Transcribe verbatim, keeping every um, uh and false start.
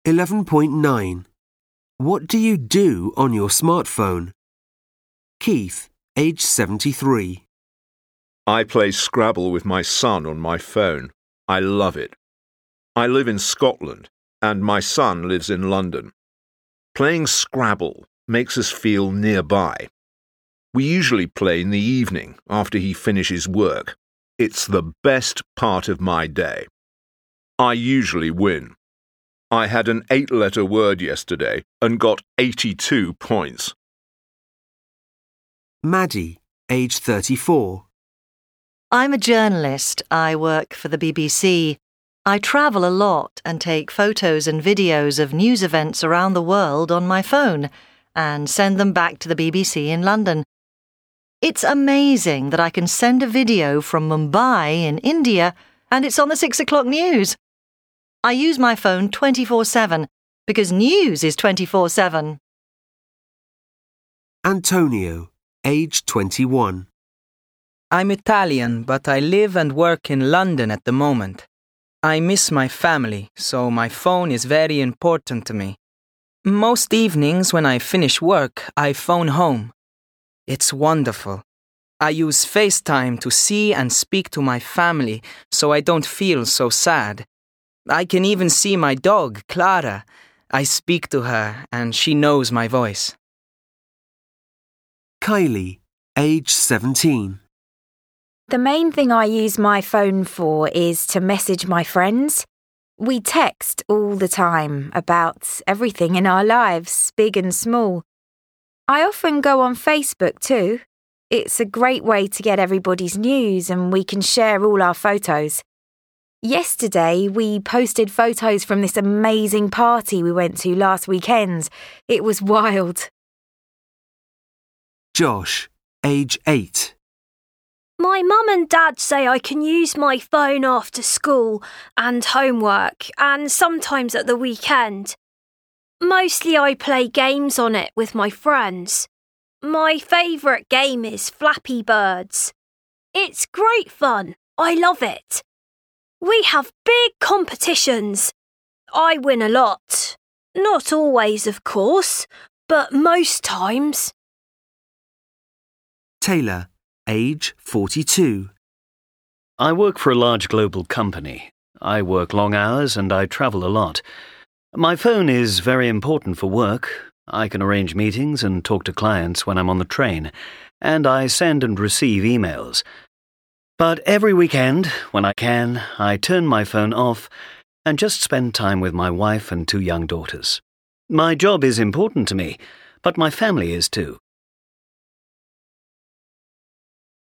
eleven point nine. What do you do on your smartphone? Keith, age seventy-three. I play Scrabble with my son on my phone. I love it. I live in Scotland, and my son lives in London. Playing Scrabble makes us feel nearby. We usually play in the evening after he finishes work. It's the best part of my day. I usually win. I had an eight-letter word yesterday and got eighty-two points. Maddie, age thirty-four. I'm a journalist. I work for the B B C. I travel a lot and take photos and videos of news events around the world on my phone and send them back to the B B C in London. It's amazing that I can send a video from Mumbai in India and it's on the six o'clock news. I use my phone twenty-four seven because news is twenty-four seven. Antonio, age twenty-one. I'm Italian, but I live and work in London at the moment. I miss my family, so my phone is very important to me. Most evenings when I finish work, I phone home. It's wonderful. I use FaceTime to see and speak to my family so I don't feel so sad. I can even see my dog, Clara. I speak to her and she knows my voice. Kylie, age seventeen. The main thing I use my phone for is to message my friends. We text all the time about everything in our lives, big and small. I often go on Facebook too. It's a great way to get everybody's news and we can share all our photos. Yesterday, we posted photos from this amazing party we went to last weekend. It was wild. Josh, age eight. My mum and dad say I can use my phone after school and homework and sometimes at the weekend. Mostly I play games on it with my friends. My favourite game is Flappy Birds. It's great fun. I love it. We have big competitions. I win a lot. Not always, of course, but most times. Taylor, age forty-two. I work for a large global company. I work long hours and I travel a lot. My phone is very important for work. I can arrange meetings and talk to clients when I'm on the train, and I send and receive emails. But every weekend, when I can, I turn my phone off and just spend time with my wife and two young daughters. My job is important to me, but my family is too.